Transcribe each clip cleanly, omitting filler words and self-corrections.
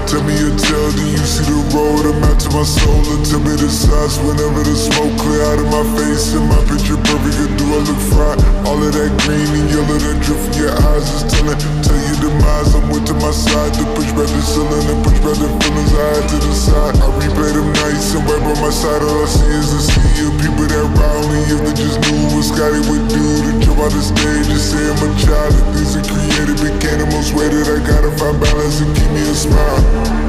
Tell me your tale, do you see the road? I'm out to my soul, and tell me the size. Whenever the smoke clear out of my face, and my picture perfect, or do I look fried? All of that green and yellow that drip from your eyes is tell you demise. I'm with to my side, to push back the ceiling and push back the feelings I had to the side. I replay them nights, and right by my side, all I see is a sea of people that ride me. If they just knew what Scotty would do to jump out the stage and say I'm a child, that things are created became the most way that I gotta find balance and keep me a smile.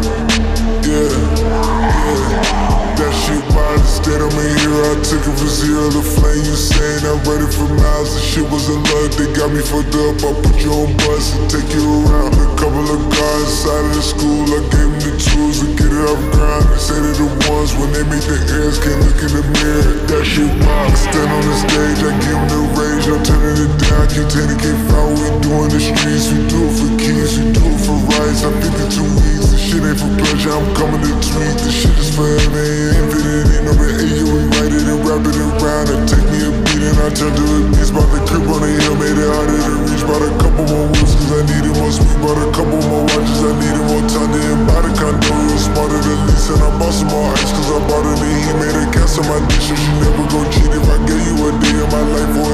That shit wild, instead I'm a hero. I took it from zero to flame. You saying I read it for miles. The shit was a luck, they got me fucked up. I put you on bus and take you around. A couple of guys inside of the school, I gave them the tools to get it off ground. They say they're the ones when they make the airs, can't look in the mirror. That shit wild, stand on the stage, I give them the rage. I'm turning it down, can't take it, can't find what we do in the streets. We do it for keys, we do it for rights. I'm 52 weeks, this shit ain't for pleasure, I'm coming to tweet. This shit is forever, infinity, number 8, you we write it and wrap it around. And take me a beat and I turn to a beast. Bought the crib on the hill, made it harder to reach. Bought a couple more wheels cause I needed more speed. Bought a couple more watches, I needed more time. Didn't buy the condo, it was smarter than lease. And I bought some more ice cause I bought it and he made a cast on my dish. So she never gon' cheat if I gave you a day of my life or